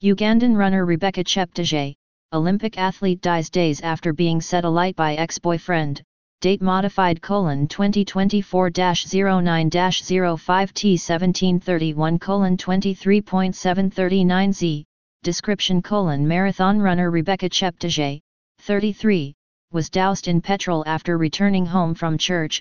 Ugandan runner Rebecca Cheptegei, Olympic athlete, dies days after being set alight by ex-boyfriend. Date modified: 2024-09-05T1731 23.739Z. Description: marathon runner Rebecca Cheptegei, 33, was doused in petrol after returning home from church.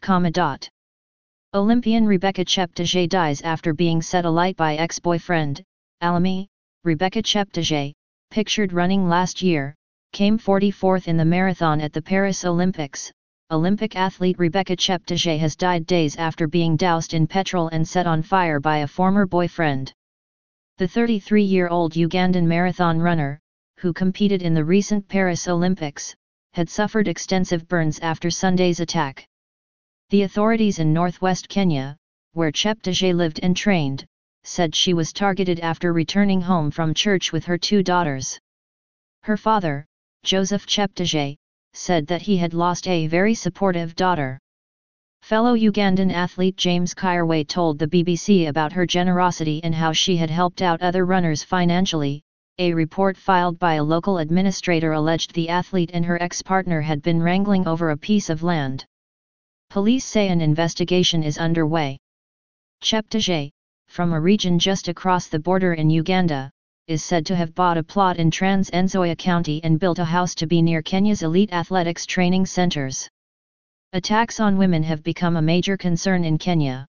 Olympian Rebecca Cheptegei dies after being set alight by ex-boyfriend. Alamy. Rebecca Cheptegei, pictured running last year, came 44th in the marathon at the Paris Olympics. Olympic athlete Rebecca Cheptegei has died days after being doused in petrol and set on fire by a former boyfriend. The 33-year-old Ugandan marathon runner, who competed in the recent Paris Olympics, had suffered extensive burns after Sunday's attack. The authorities in northwest Kenya, where Cheptegei lived and trained, said she was targeted after returning home from church with her two daughters. Her father, Joseph Cheptegei, said that he had lost a very supportive daughter. Fellow Ugandan athlete James Kayirwe told the BBC about her generosity and how she had helped out other runners financially. A report filed by a local administrator alleged the athlete and her ex-partner had been wrangling over a piece of land. Police say an investigation is underway. Cheptegei, from a region just across the border in Uganda, is said to have bought a plot in Trans Nzoia County and built a house to be near Kenya's elite athletics training centers. Attacks on women have become a major concern in Kenya.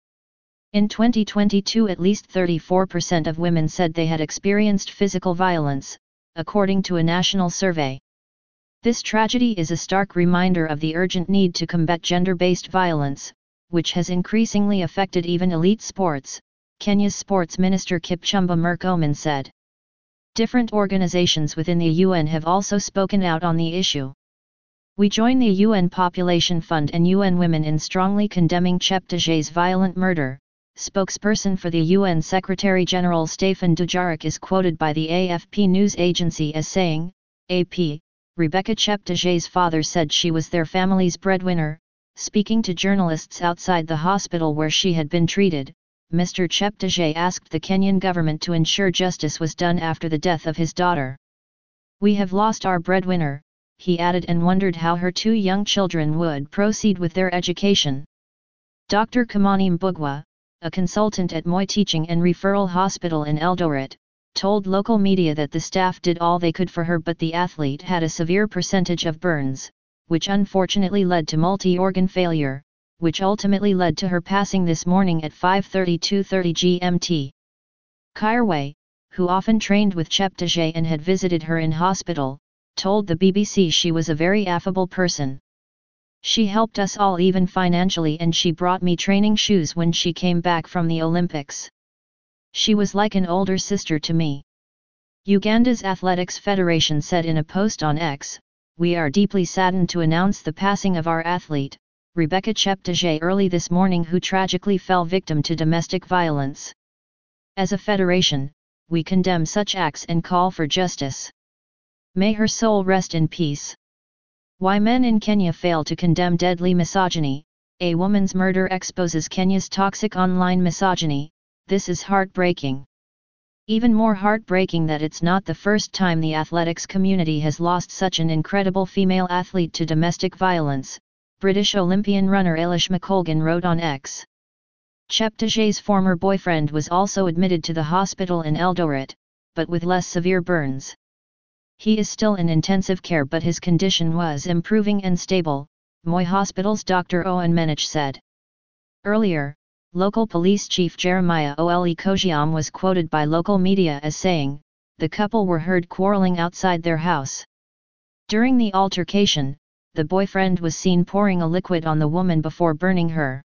In 2022, at least 34% of women said they had experienced physical violence, according to a national survey. This tragedy is a stark reminder of the urgent need to combat gender-based violence, which has increasingly affected even elite sports, Kenya's Sports Minister Kipchumba Murkomen said. Different organizations within the UN have also spoken out on the issue. We join the UN Population Fund and UN Women in strongly condemning Cheptegei's violent murder. Spokesperson for the UN Secretary-General Stefan Dujarric is quoted by the AFP news agency as saying, AP, Rebecca Cheptegei's father said she was their family's breadwinner. Speaking to journalists outside the hospital where she had been treated, Mr. Cheptegei asked the Kenyan government to ensure justice was done after the death of his daughter. We have lost our breadwinner, he added, and wondered how her two young children would proceed with their education. Dr. Kamani Mbugwa, a consultant at Moi Teaching and Referral Hospital in Eldoret, told local media that the staff did all they could for her, but the athlete had a severe percentage of burns, which unfortunately led to multi-organ failure, which ultimately led to her passing this morning at 5:32:30 GMT. Kayirwe, who often trained with Cheptegei and had visited her in hospital, told the BBC she was a very affable person. She helped us all even financially, and she brought me training shoes when she came back from the Olympics. She was like an older sister to me. Uganda's Athletics Federation said in a post on X, "We are deeply saddened to announce the passing of our athlete, Rebecca Cheptegei, early this morning, who tragically fell victim to domestic violence. As a federation, we condemn such acts and call for justice. May her soul rest in peace." Why men in Kenya fail to condemn deadly misogyny. A woman's murder exposes Kenya's toxic online misogyny. This is heartbreaking. Even more heartbreaking that it's not the first time the athletics community has lost such an incredible female athlete to domestic violence, British Olympian runner Eilish McColgan wrote on X. Cheptegei's former boyfriend was also admitted to the hospital in Eldoret, but with less severe burns. He is still in intensive care, but his condition was improving and stable, Moi Hospital's Dr. Owen Menich said. Earlier, local police chief Jeremiah Ole Kojiam was quoted by local media as saying, the couple were heard quarreling outside their house. During the altercation, the boyfriend was seen pouring a liquid on the woman before burning her.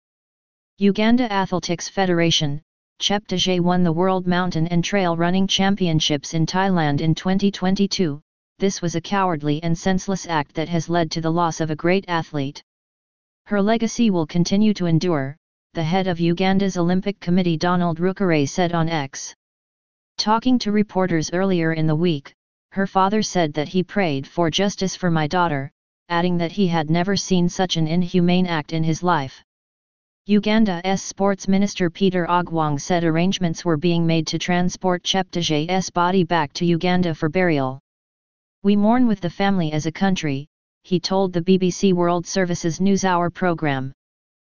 Uganda Athletics Federation. Cheptegei won the World Mountain and Trail Running Championships in Thailand in 2022. This was a cowardly and senseless act that has led to the loss of a great athlete. Her legacy will continue to endure, the head of Uganda's Olympic Committee Donald Rukare said on X. Talking to reporters earlier in the week, her father said that he prayed for justice for my daughter, adding that he had never seen such an inhumane act in his life. Uganda's Sports Minister Peter Ogwang said arrangements were being made to transport Cheptegei's body back to Uganda for burial. "We mourn with the family as a country," he told the BBC World Service's NewsHour program.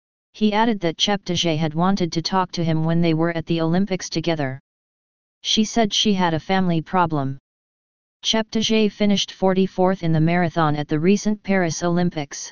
He added that Cheptegei had wanted to talk to him when they were at the Olympics together. She said she had a family problem. Cheptegei finished 44th in the marathon at the recent Paris Olympics.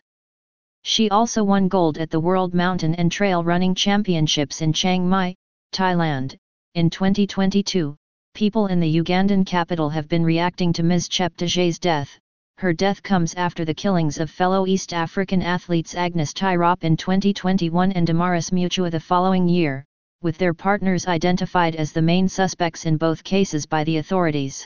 She also won gold at the World Mountain and Trail Running Championships in Chiang Mai, Thailand. In 2022, people in the Ugandan capital have been reacting to Ms. Cheptegei's death. Her death comes after the killings of fellow East African athletes Agnes Tirop in 2021 and Damaris Mutua the following year, with their partners identified as the main suspects in both cases by the authorities.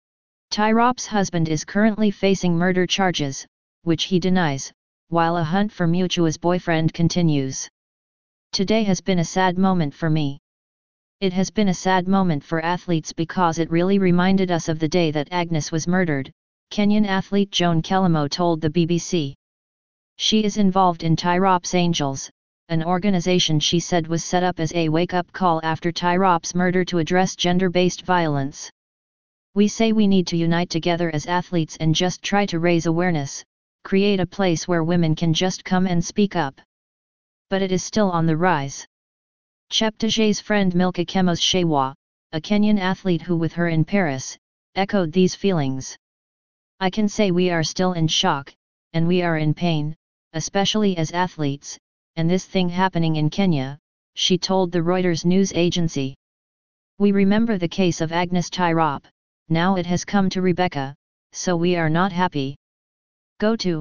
Tirop's husband is currently facing murder charges, which he denies, while a hunt for Mutua's boyfriend continues. "Today has been a sad moment for me. It has been a sad moment for athletes because it really reminded us of the day that Agnes was murdered," Kenyan athlete Joan Kelimo told the BBC. She is involved in Tirop's Angels, an organization she said was set up as a wake-up call after Tirop's murder to address gender-based violence. "We say we need to unite together as athletes and just try to raise awareness, create a place where women can just come and speak up. But it is still on the rise." Cheptegei's friend Milka Chemos Shewa, a Kenyan athlete who with her in Paris, echoed these feelings. "I can say we are still in shock, and we are in pain, especially as athletes, and this thing happening in Kenya," she told the Reuters news agency. "We remember the case of Agnes Tirop, now it has come to Rebecca, so we are not happy." Go to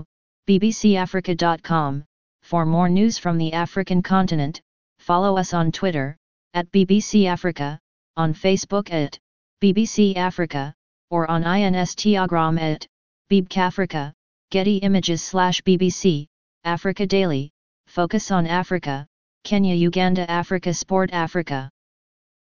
bbcafrica.com for more news from the African continent. Follow us on Twitter @BBC Africa, on Facebook @BBC Africa, or on Instagram @BBCAfrica. Getty Images/BBC Africa Daily. Focus on Africa, Kenya, Uganda, Africa, Sport Africa.